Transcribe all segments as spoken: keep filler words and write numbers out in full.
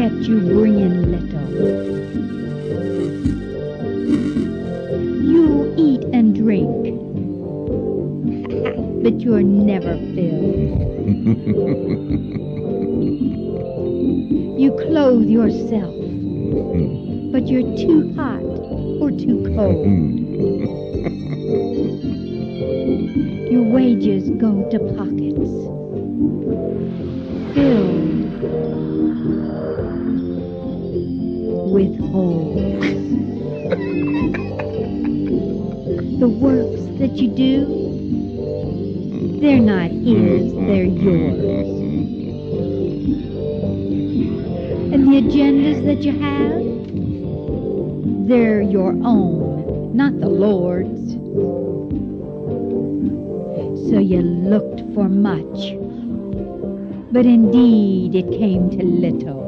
yet you bring in little. You eat and drink, but you're never filled. You clothe yourself, but you're too hot or too cold. Your wages go to pockets filled with holes. The works that you do, they're not his, they're yours. And the agendas that you have, they're your own, not the Lord's. So you looked for much, but indeed it came to little.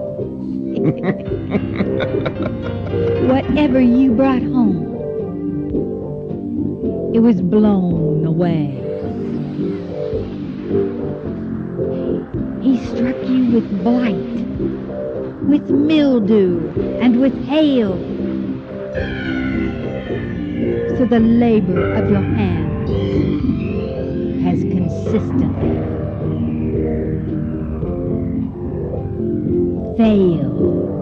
Whatever you brought home, it was blown away. He struck you with blight, with mildew, and with hail. So the labor of your hands has consistently failed.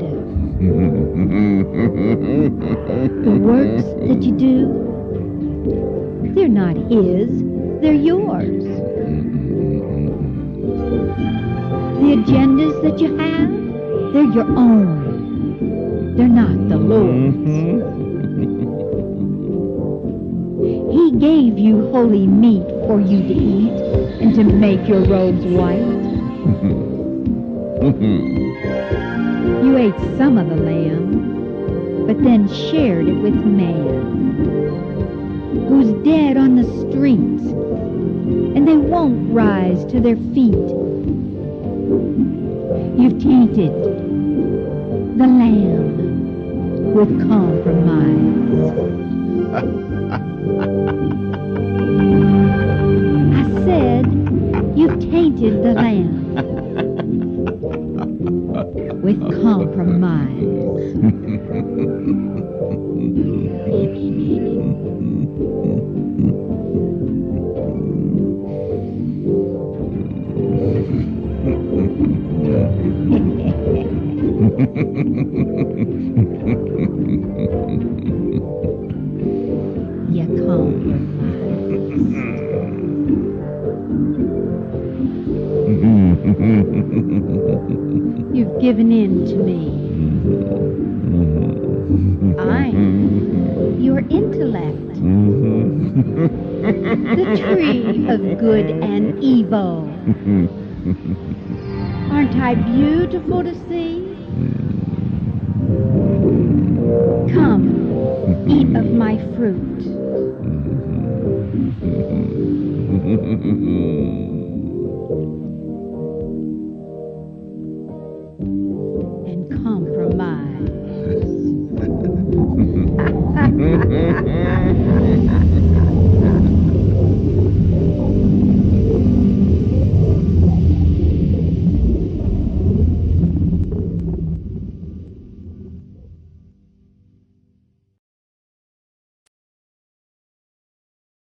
The works that you do, they're not his, they're yours. The agendas that you have, they're your own. They're not the Lord's. He gave you holy meat for you to eat and to make your robes white. You ate some of the lamb, but then shared it with man, who's dead on the streets, and they won't rise to their feet. You've tainted the lamb with compromise. I said, you've tainted the lamb with compromise. You compromised. You've given in to me. I'm your intellect. The tree of good and evil. Aren't I beautiful to see? Come, eat of my fruit.